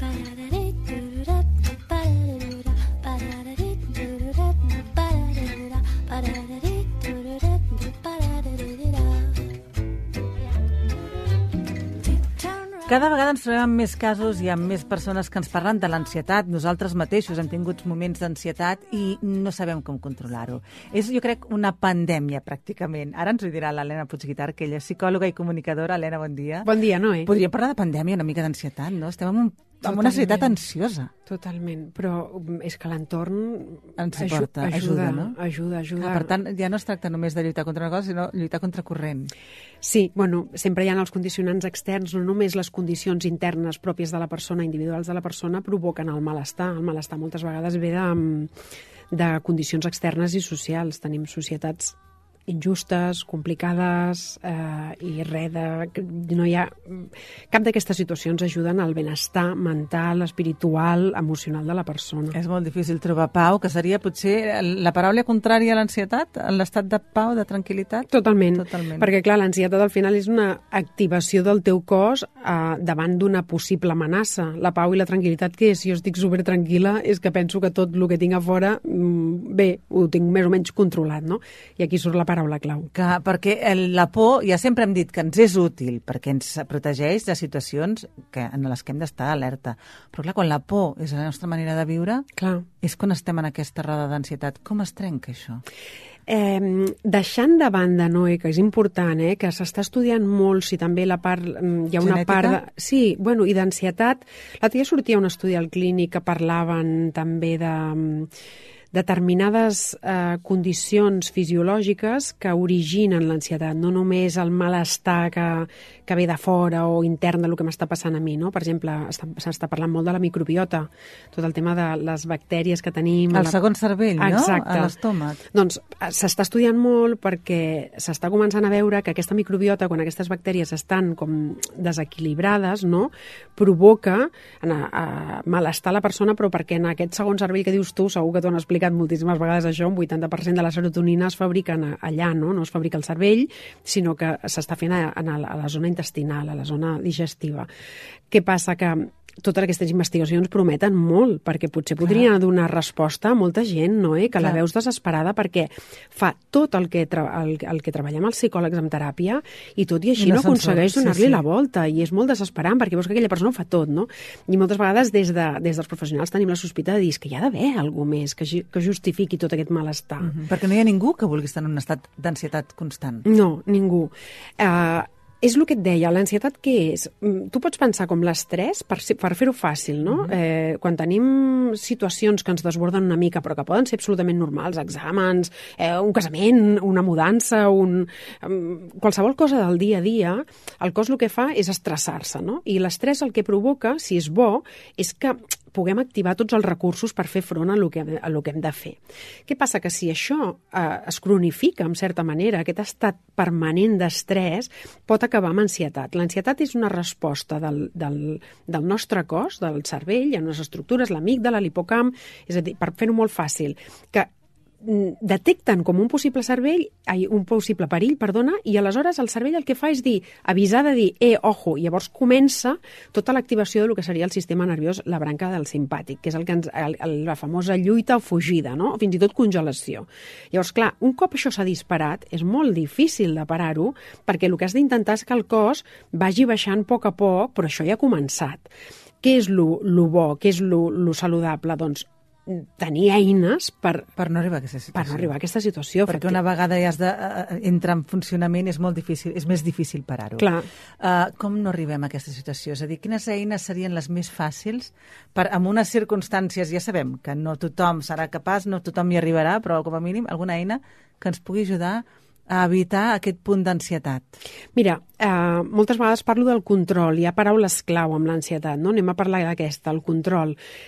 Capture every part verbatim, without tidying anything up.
Cada vegada ens trobem amb més casos i amb més persones que ens parlen de l'ansietat. Nosaltres mateixos hem tingut moments d'ansietat i no sabem com controlar-ho. És, jo crec, una pandèmia, pràcticament. Ara ens ho dirà l'Helena Puigguitar, que ella és psicòloga i comunicadora. Helena, bon dia. Bon dia, Noé. Podríem parlar de pandèmia, una mica d'ansietat, no? Estem en, un, en una societat ansiosa. Totalment, però és que l'entorn ens porta, ajuda, ajuda, no? Ajuda, ajuda. Ah, per tant, ja no es tracta només de lluitar contra una cosa, sinó lluitar contra corrent. Sí, bueno, sempre hi ha els condicionants externs, no només les condicions internes pròpies de la persona, individuals de la persona, provoquen el malestar. El malestar moltes vegades ve de, de condicions externes i socials. Tenim societats injustes, complicades, eh, i res de... No hi ha... Cap d'aquestes situacions ajuden al benestar mental, espiritual, emocional de la persona. És molt difícil trobar pau, que seria potser la paraula contrària a l'ansietat, l'estat de pau, de tranquil·litat? Totalment, Totalment. Perquè clar, l'ansietat al final és una activació del teu cos eh, davant d'una possible amenaça. La pau i la tranquil·litat, que és? Si jo estic super tranquil·la, és que penso que tot el que tinc a fora, bé, ho tinc més o menys controlat, no? I aquí surt la paraula clau. Que, perquè el, la por, ja sempre hem dit que ens és útil, perquè ens protegeix de situacions que, en les que hem d'estar alerta. Però clar, quan la por és la nostra manera de viure, clar, és quan estem en aquesta roda d'ansietat. Com es trenca això? Eh, deixant de banda, Noé, que és important, eh, que s'està estudiant molt si també la part... Hi ha una genètica? part de, sí, bueno, i d'ansietat. L'altre dia sortia un estudi al clínic que parlaven també de... determinades eh, condicions fisiològiques que originen l'ansietat, no només el malestar que, que ve de fora o intern del que m'està passant a mi, no? Per exemple, s'està parlant molt de la microbiota, tot el tema de les bactèries que tenim... El la... segon cervell, Exacte. No? A l'estómac. Doncs s'està estudiant molt perquè s'està començant a veure que aquesta microbiota, quan aquestes bactèries estan com desequilibrades, no? Provoca a, a malestar a la persona, però perquè en aquest segon cervell que dius tu, segur que t'ho han explicat moltíssimes vegades això, un vuitanta per cent de la serotonina es fabrica allà, no? No es fabrica al cervell, sinó que s'està fent a, a, la, a la zona intestinal, a la zona digestiva. Què passa? Que totes aquestes investigacions prometen molt, perquè potser podrien donar resposta a molta gent, no? Eh? Que Clar. La veus desesperada perquè fa tot el que, el, el que treballem els psicòlegs en teràpia i tot i així I no aconsegueix donar-li sí, sí. la volta, i és molt desesperant perquè veus que aquella persona ho fa tot, no? I moltes vegades des, de, des dels professionals tenim la sospita de dir que hi ha d'haver alguna més que, que justifiqui tot aquest malestar. Mm-hmm. Perquè no hi ha ningú que vulgui estar en un estat d'ansietat constant. No, ningú. Uh, És el que et deia, l'ansietat què és? Tu pots pensar com l'estrès, per, per fer-ho fàcil, no? Uh-huh. eh, quan tenim situacions que ens desborden una mica, però que poden ser absolutament normals, exàmens, eh, un casament, una mudança, un, um, qualsevol cosa del dia a dia, el cos el que fa és estressar-se, no? I l'estrès el que provoca, si és bo, és que puguem activar tots els recursos per fer front a lo que, a lo que hem de fer. Què passa? Que si això eh, es cronifica, en certa manera, aquest estat permanent d'estrès pot acabar amb ansietat. L'ansietat és una resposta del, del, del nostre cos, del cervell, hi ha unes estructures, l'amígdala, l'hipocamp, és a dir, per fer-ho molt fàcil, que detecten com un possible cervell, ai, un possible perill, perdona, i aleshores el cervell el que fa és dir, avisar de dir, eh, ojo, i llavors comença tota l'activació del que seria el sistema nerviós, la branca del simpàtic, que és el que ens, el, el, la famosa lluita o fugida, no? O fins i tot congelació. Llavors, clar, un cop això s'ha disparat, és molt difícil de parar-ho, perquè el que has d'intentar és que el cos vagi baixant a poc a poc, però això ja ha començat. Què és lo, lo bo? Què és lo, lo saludable? Doncs tenir eines per, per no arribar a aquesta situació. Per no arribar a aquesta situació. Perquè una vegada ja has de, uh, entra en funcionament és molt difícil, és més difícil parar-ho. Clar. Uh, com no arribem a aquesta situació? És a dir, quines eines serien les més fàcils per, en unes circumstàncies, ja sabem que no tothom serà capaç, no tothom hi arribarà, però com a mínim alguna eina que ens pugui ajudar a evitar aquest punt d'ansietat? Mira, eh, moltes vegades parlo del control, hi ha paraules clau amb l'ansietat, no? Anem a parlar d'aquesta, el control.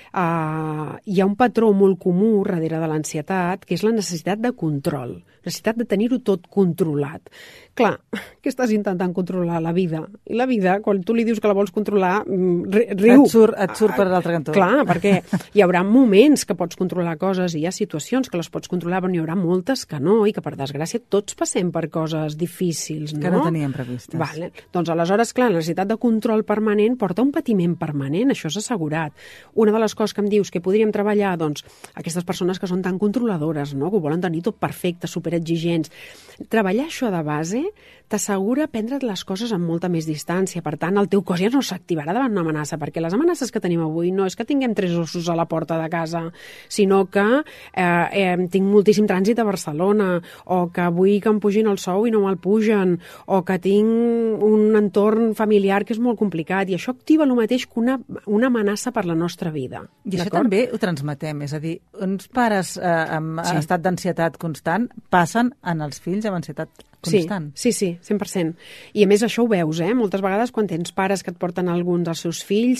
Eh, hi ha un patró molt comú darrere de l'ansietat, que és la necessitat de control, necessitat de tenir-ho tot controlat. Clar, què estàs intentant controlar? La vida. I la vida, quan tu li dius que la vols controlar, riu. Et surt, et surt per l'altre cantó. Clar, perquè hi haurà moments que pots controlar coses i hi ha situacions que les pots controlar, però n'hi haurà moltes que no, i que per desgràcia tots passem passem per coses difícils, no? Que no teníem previstes. Vale. Doncs aleshores, clar, la necessitat de control permanent porta un patiment permanent, això és assegurat. Una de les coses que em dius que podríem treballar, doncs, aquestes persones que són tan controladores, no? Que ho volen tenir tot perfecte, superexigents. Treballar això de base t'assegura prendre't les coses amb molta més distància. Per tant, el teu cos ja no s'activarà davant una amenaça, perquè les amenaces que tenim avui no és que tinguem tres ossos a la porta de casa, sinó que eh, eh, tinc moltíssim trànsit a Barcelona, o que vull que em pugin el sou i no me'l pugen, o que tinc un entorn familiar que és molt complicat, i això activa el mateix que una, una amenaça per la nostra vida. I això també ho transmetem, és a dir, uns pares eh, amb Sí. estat d'ansietat constant passen en els fills amb ansietat constant. Sí, sí, sí, cent per cent. I a més això ho veus, eh? Moltes vegades quan tens pares que et porten alguns dels seus fills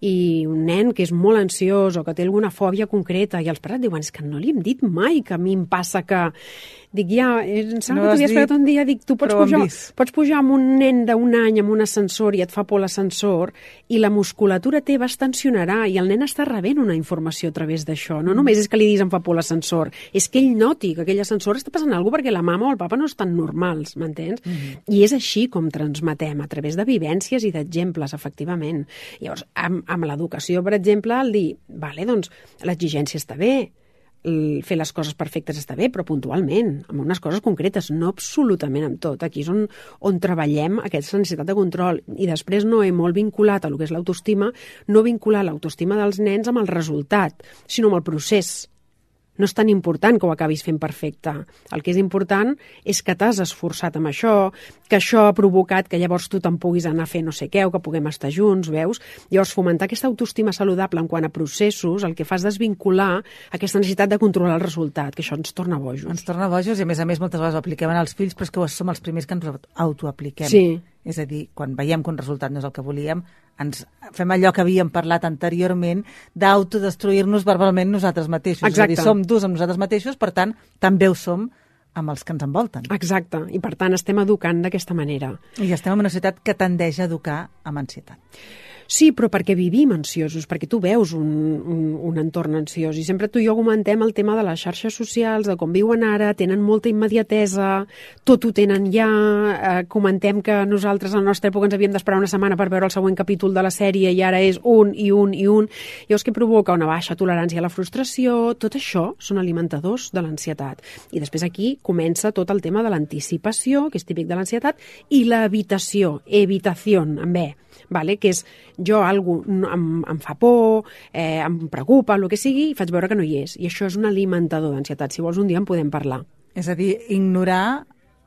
i un nen que és molt ansiós o que té alguna fòbia concreta i els pares diuen, és que no li hem dit mai que a mi em passa que... Dic, ja, em sembla No que has t'havies dit, pegat un dia, dic, tu pots però ho hem pujar, vist. pots pujar amb un nen d'un any amb un ascensor i et fa por l'ascensor i la musculatura teva es tensionarà i el nen està rebent una informació a través d'això. No només és que li diguis em fa por l'ascensor, és que ell noti que aquell ascensor està passant alguna cosa perquè la mama o el papa no estan normals, m'entens? Mm-hmm. I és així com transmetem, a través de vivències i d'exemples, efectivament. Llavors, amb, amb l'educació, per exemple, el dir, vale, doncs, l'exigència està bé, fer les coses perfectes està bé, però puntualment, amb unes coses concretes, no absolutament amb tot. Aquí és on, on treballem aquesta necessitat de control. I després no he molt vinculat a lo que és l'autoestima, no vincular l'autoestima dels nens amb el resultat, sinó amb el procés. No és tan important que ho acabis fent perfecte. El que és important és que t'has esforçat amb això, que això ha provocat que llavors tu te'n puguis anar a fer no sé què o que puguem estar junts, veus? Llavors, fomentar aquesta autoestima saludable en quant a processos, el que fa és desvincular aquesta necessitat de controlar el resultat, que això ens torna bojos. Ens torna bojos i, a més a més, moltes vegades ho apliquem en els fills, però és que som els primers que ens autoapliquem. Sí. És a dir, quan veiem que un resultat no és el que volíem, ens fem allò que havíem parlat anteriorment d'autodestruir-nos verbalment nosaltres mateixos. Exacte. És a dir, som durs amb nosaltres mateixos, per tant, també ho som amb els que ens envolten. Exacte, i per tant estem educant d'aquesta manera. I estem en una societat que tendeix a educar amb ansietat. Sí, però perquè vivim ansiosos, perquè tu veus un, un, un entorn ansiós. I sempre tu i jo comentem el tema de les xarxes socials, de com viuen ara, tenen molta immediatesa, tot ho tenen ja, eh, comentem que nosaltres a la nostra època ens havíem d'esperar una setmana per veure el següent capítol de la sèrie i ara és un i un i un. Llavors què provoca? Una baixa tolerància a la frustració. Tot això són alimentadors de l'ansietat. I després aquí comença tot el tema de l'anticipació, que és típic de l'ansietat, i l'evitació, evitació, amb E. Vale? Que és jo algú em, em fa por, eh, em preocupa, el que sigui, i faig veure que no hi és. I això és un alimentador d'ansietat. Si vols, un dia en podem parlar. És a dir, ignorar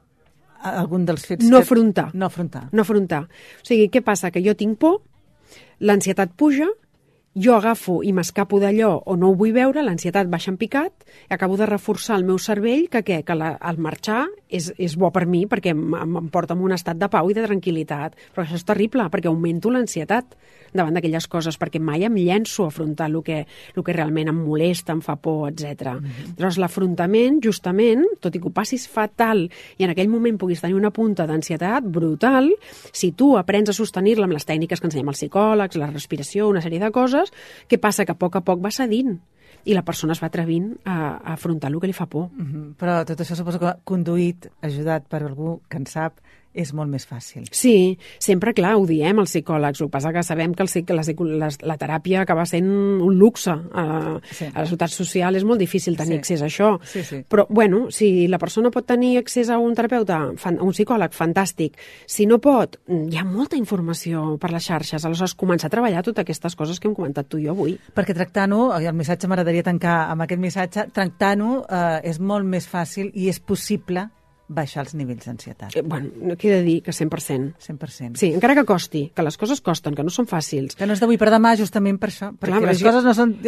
algun dels fets... No que... afrontar. No afrontar. No afrontar. O sigui, què passa? Que jo tinc por, l'ansietat puja, jo agafo i m'escapo d'allò o no ho vull veure, l'ansietat baixa en picat, i acabo de reforçar el meu cervell que, què? Que la, el marxar és, és bo per mi perquè em, em porta en un estat de pau i de tranquil·litat. Però això és terrible perquè augmento l'ansietat davant d'aquelles coses, perquè mai em llenço a afrontar el que, el que realment em molesta, em fa por, etcètera. Mm-hmm. Llavors, l'afrontament, justament, tot i que ho passis fatal i en aquell moment puguis tenir una punta d'ansietat brutal, si tu aprens a sostenir-la amb les tècniques que ensenyem els psicòlegs, la respiració, una sèrie de coses, què passa? Que a poc a poc va cedint i la persona es va atrevint a, a afrontar el que li fa por. Mm-hmm. Però tot això suposo que conduït, ajudat per algú que en sap, és molt més fàcil. Sí, sempre, clar, ho diem els psicòlegs. El que passa que sabem que el, la, la, la teràpia acaba sent un luxe. A, sí. a la ciutat social és molt difícil tenir sí. accés a això. Sí, sí. Però, bueno, si la persona pot tenir accés a un terapeuta, a un psicòleg, fantàstic. Si no pot, hi ha molta informació per les xarxes. Aleshores, començar a treballar totes aquestes coses que hem comentat tu i jo avui. Perquè tractant-ho, el missatge m'agradaria tancar amb aquest missatge, tractant-ho eh, és molt més fàcil i és possible baixar els nivells d'ansietat. Eh, bueno, què he de dir? Que cent per cent. cent per cent. Sí, encara que costi, que les coses costen, que no són fàcils. Que no és d'avui per demà, justament per això. Perquè Clar, les coses no són...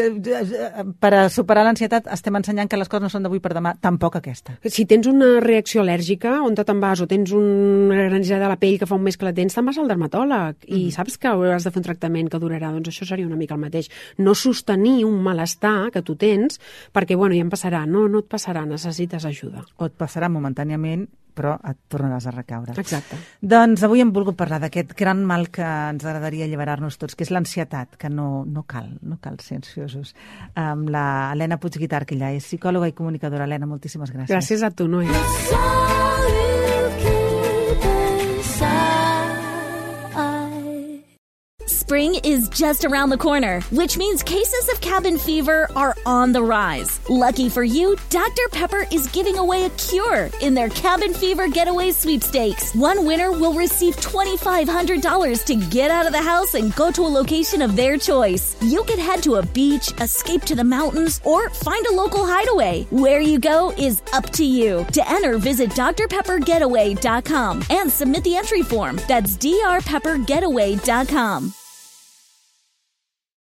Per a superar l'ansietat estem ensenyant que les coses no són d'avui per demà, tampoc aquesta. Si tens una reacció al·lèrgica, on te'n vas, o tens una granjada de la pell que fa un mes que la tens, te'n vas al dermatòleg i mm. saps que hauràs de fer un tractament que durarà. Doncs això seria una mica el mateix. No sostenir un malestar que tu tens perquè, bueno, ja em passarà. No, no et passarà, necessites ajuda. O et passarà momentàniament, però et tornaràs a recaure. Exacte. Doncs avui hem volgut parlar d'aquest gran mal que ens agradaria alliberar-nos tots, que és l'ansietat, que no, no cal, no cal ser ansiosos. Amb la Helena Puigguitart, que ella és psicòloga i comunicadora. Helena, moltíssimes gràcies. Gràcies a tu, Noé. you keep inside. Spring is just around the corner, which means cases of cabin fever are on the rise. Lucky for you, Doctor Pepper is giving away a cure in their Cabin Fever Getaway Sweepstakes. One winner will receive twenty-five hundred dollars to get out of the house and go to a location of their choice. You could head to a beach, escape to the mountains, or find a local hideaway. Where you go is up to you. To enter, visit d r pepper getaway dot com and submit the entry form. That's d r pepper getaway dot com.